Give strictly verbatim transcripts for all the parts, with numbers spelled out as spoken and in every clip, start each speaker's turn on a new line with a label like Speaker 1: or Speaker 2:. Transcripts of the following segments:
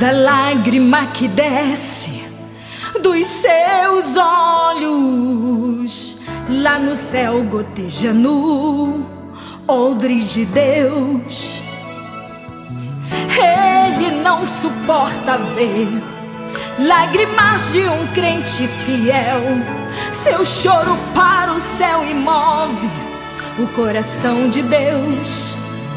Speaker 1: Cada lágrima que desce dos seus olhos lá no céu goteja no odre de Deus. Ele não suporta ver lágrimas de um crente fiel. Seu choro para o céu e move o coração de Deus.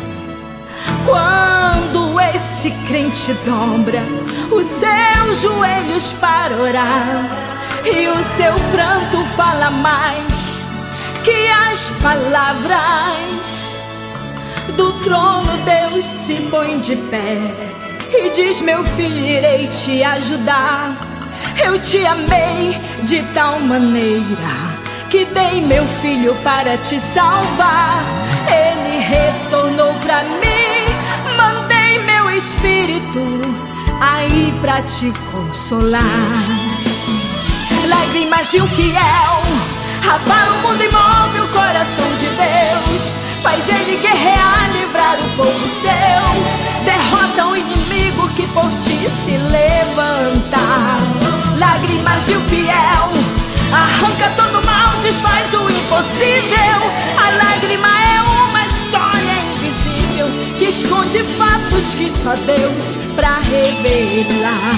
Speaker 1: Quando esse crente dobra os seus joelhos para orar, e o seu pranto fala mais que as palavras, do trono Deus se põe de pé e diz: meu filho, irei te ajudar. Eu te amei de tal maneira que dei meu filho para te salvar. Ele retornou pra mim, mandei meu espírito aí pra te consolar. Lágrimas de um fiel abala o mundo e move o coração de Deus. Faz ele guerrear, livrar o povo seu. Derrota o inimigo que por ti se levanta. Lágrimas de um fiel arranca todo mal, desfaz o impossível. A lágrima é uma história invisível que esconde fatos que só Deus pra revelar.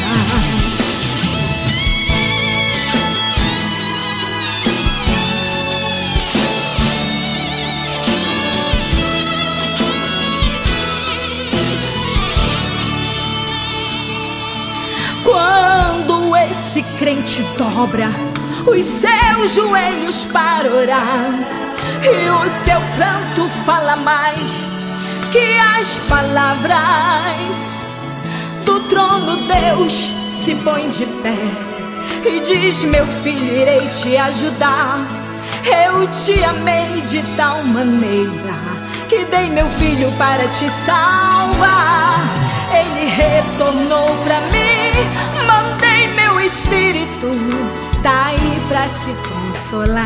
Speaker 1: Quando esse crente dobra os seus joelhos para orar, e o seu pranto fala mais que as palavras, do trono Deus se põe de pé e diz: meu filho, irei te ajudar. Eu te amei de tal maneira que dei meu filho para te salvar. Ele retornou pra mim, mandei meu espírito, tá aí pra te consolar.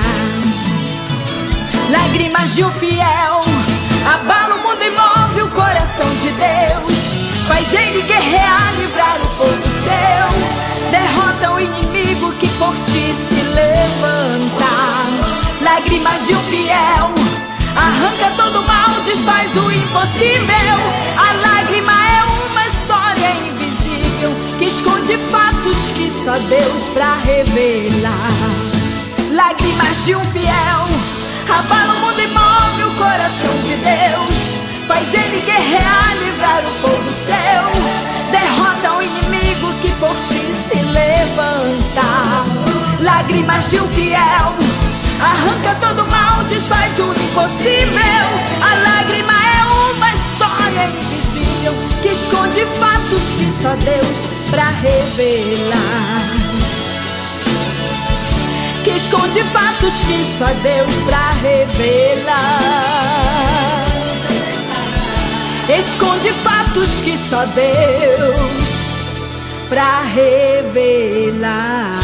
Speaker 1: Lágrimas de um fiel abala o mundo e move o coração de Deus. Faz ele guerrear, livrar o povo seu. Derrota o inimigo que por ti se levanta. Lágrimas de um fiel arranca todo mal, desfaz o impossível. A lágrima é uma história invisível que esconde fatos que só Deus pra revelar. Lágrimas de um fiel abala o mundo e move o coração de Deus. Faz ele guerrear, livrar o povo seu. Derrota o inimigo que por ti se levanta. Lágrimas de um fiel arranca todo mal, desfaz o impossível. A lágrima é uma história invisível que esconde fatos que só Deus pra revelar. Que esconde fatos que só Deus pra revelar. Esconde fatos que só Deus pra revelar.